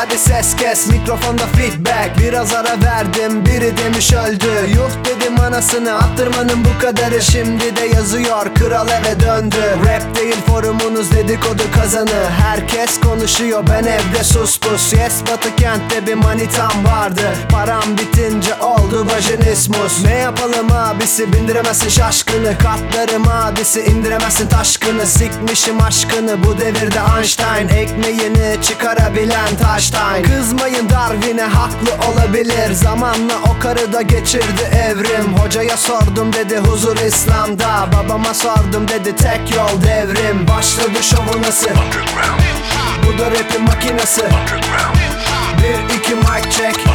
hadi ses kes, mikrofonda feedback. Biraz ara verdim, biri demiş öldü. Yuh dedim anasını, attırmanın bu kadarı. Şimdi de yazıyor, kral eve döndü. Rap değil forumunuz, dedikodu kazanı. Herkes konuşuyor, ben evde sus pus. Yes, Batı kentte bir manitam vardı. Param bitince oldu vajinismus. Ne yapalım abisi, bindiremezsin şaşkını. Katlarım hadisi, indiremezsin taşkını. Sikmişim aşkını, bu devirde Einstein. Ekmeğini çıkarabilen Taştayn. Kızmayın Darwin'e, haklı olabilir. Zamanla o karı da geçirdi evrim. Hocaya sordum dedi huzur İslam'da. Babama sordum dedi tek yol devrim. Başladı şovu nasıl? Bu da rapin makinesi. 1-2 mic check.